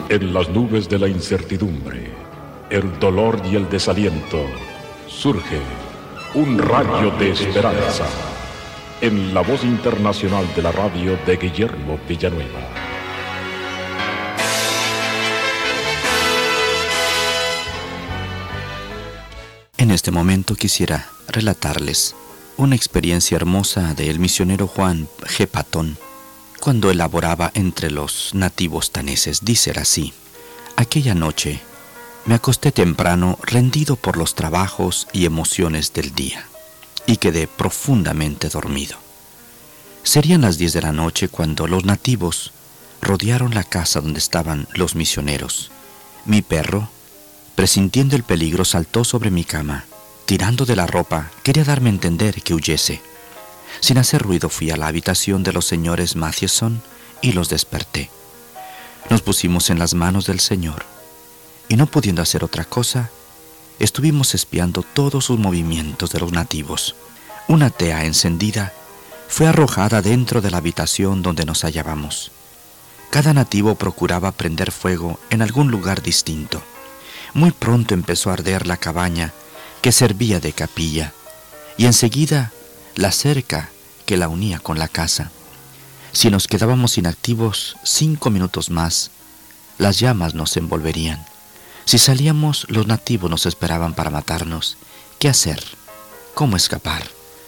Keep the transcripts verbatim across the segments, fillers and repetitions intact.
En las nubes de la incertidumbre, el dolor y el desaliento, surge un rayo de esperanza en la voz internacional de la radio de Guillermo Villanueva. En este momento quisiera relatarles una experiencia hermosa del misionero Juan G. Patón cuando elaboraba entre los nativos taneses. Dice así: aquella noche me acosté temprano, rendido por los trabajos y emociones del día, y quedé profundamente dormido. Serían las diez de la noche cuando los nativos rodearon la casa donde estaban los misioneros. Mi perro, presintiendo el peligro, saltó sobre mi cama. Tirando de la ropa, quería darme a entender que huyese. Sin hacer ruido fui a la habitación de los señores Mathieson y los desperté. Nos pusimos en las manos del Señor, y no pudiendo hacer otra cosa, estuvimos espiando todos sus movimientos de los nativos. Una tea encendida fue arrojada dentro de la habitación donde nos hallábamos. Cada nativo procuraba prender fuego en algún lugar distinto. Muy pronto empezó a arder la cabaña que servía de capilla, y enseguida la cerca que la unía con la casa. Si nos quedábamos inactivos cinco minutos más, las llamas nos envolverían. Si salíamos, los nativos nos esperaban para matarnos. ¿Qué hacer? ¿Cómo escapar?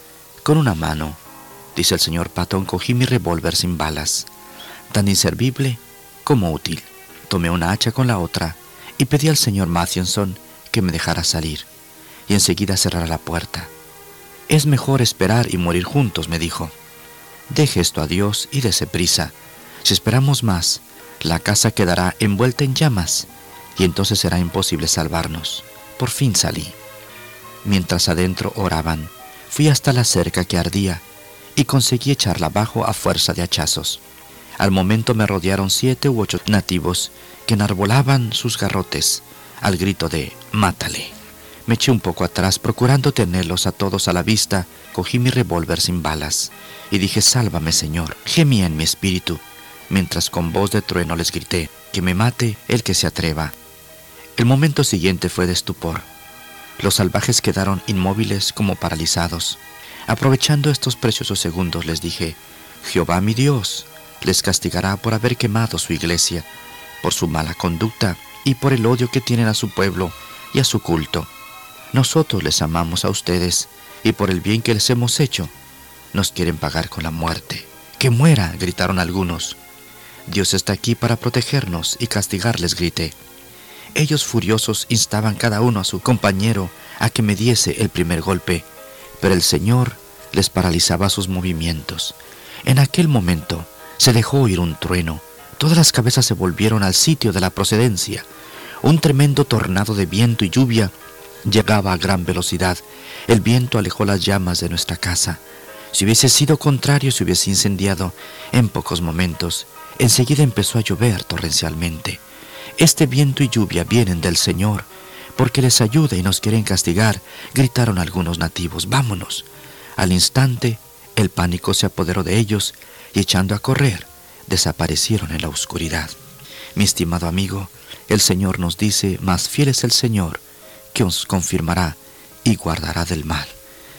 Con una mano, dice el señor Patton, cogí mi revólver sin balas, tan inservible como útil. Tomé una hacha con la otra y pedí al señor Mathieson que me dejara salir y enseguida cerrara la puerta. Es mejor esperar y morir juntos, me dijo. Deje esto a Dios y dese prisa. Si esperamos más, la casa quedará envuelta en llamas y entonces será imposible salvarnos. Por fin salí. Mientras adentro oraban, fui hasta la cerca que ardía y conseguí echarla abajo a fuerza de hachazos. Al momento me rodearon siete u ocho nativos que enarbolaban sus garrotes al grito de «¡Mátale!». Me eché un poco atrás, procurando tenerlos a todos a la vista. Cogí mi revólver sin balas y dije «Sálvame, Señor». Gemía en mi espíritu, mientras con voz de trueno les grité «Que me mate el que se atreva». El momento siguiente fue de estupor. Los salvajes quedaron inmóviles como paralizados. Aprovechando estos preciosos segundos les dije «Jehová mi Dios les castigará por haber quemado su iglesia, por su mala conducta y por el odio que tienen a su pueblo y a su culto. Nosotros les amamos a ustedes y por el bien que les hemos hecho, nos quieren pagar con la muerte». «¡Que muera!», gritaron algunos. «Dios está aquí para protegernos y castigarles», grité. Ellos furiosos instaban cada uno a su compañero a que me diese el primer golpe, pero el Señor les paralizaba sus movimientos. En aquel momento se dejó oír un trueno. Todas las cabezas se volvieron al sitio de la procedencia. Un tremendo tornado de viento y lluvia llegaba a gran velocidad. El viento alejó las llamas de nuestra casa. Si hubiese sido contrario, se hubiese incendiado en pocos momentos. Enseguida empezó a llover torrencialmente. «Este viento y lluvia vienen del Señor, porque les ayuda y nos quieren castigar», gritaron algunos nativos. «Vámonos». Al instante, el pánico se apoderó de ellos y echando a correr, desaparecieron en la oscuridad. Mi estimado amigo, el Señor nos dice, más fiel es el Señor, que os confirmará y guardará del mal.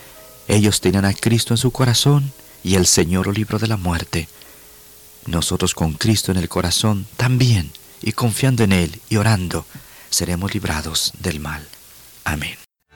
Ellos tenían a Cristo en su corazón y el Señor lo libró de la muerte. Nosotros con Cristo en el corazón también, y confiando en Él y orando, seremos librados del mal. Amén.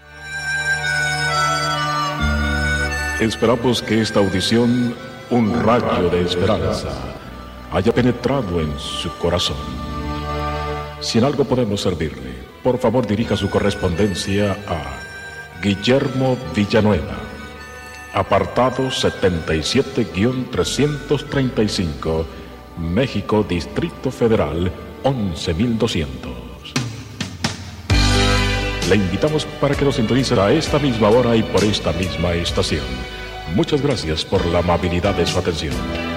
Esperamos que esta audición, un rayo de esperanza, haya penetrado en su corazón. Si en algo podemos servirle, por favor dirija su correspondencia a Guillermo Villanueva, apartado setenta y siete trescientos treinta y cinco, México, Distrito Federal, once mil doscientos. Le invitamos para que nos sintonice a esta misma hora y por esta misma estación. Muchas gracias por la amabilidad de su atención.